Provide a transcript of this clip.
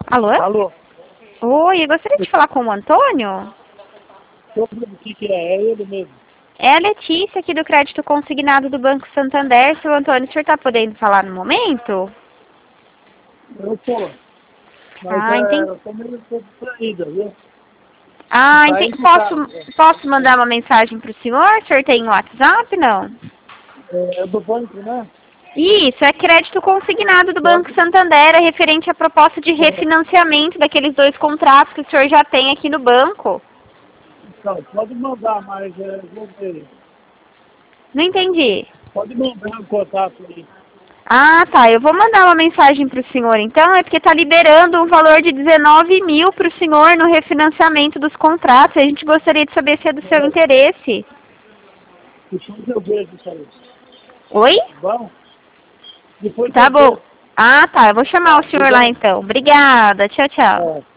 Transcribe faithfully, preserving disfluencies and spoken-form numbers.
Alô? Alô? Oi, eu gostaria de falar com o Antônio. Sobre o que que é? É ele mesmo. É a Letícia aqui do Crédito Consignado do Banco Santander. Seu Antônio, o senhor está podendo falar no momento? Eu tô. Mas Ah, é, entendi. eu tô meio distraída, viu? Ah, Saí entendi. de Posso, casa. posso mandar uma mensagem para o senhor? O senhor tem um WhatsApp, não? É, é do banco, né? Isso, é crédito consignado do Banco Pode, Santander, é referente à proposta de refinanciamento daqueles dois contratos que o senhor já tem aqui no banco. então, pode mandar, mas é, vou ver. Não entendi. Pode mandar um contato aí. Ah, tá. Eu vou mandar uma mensagem para o senhor, então, é porque está liberando um valor de dezenove mil para o senhor no refinanciamento dos contratos. A gente gostaria de saber se é do seu É, interesse. depois eu vejo isso aí. Oi? Tá bom? Depois Tá eu bom. vejo. Ah, tá. Eu vou chamar Tá, o senhor lá, obrigado. então. Obrigada. Tchau, tchau. É.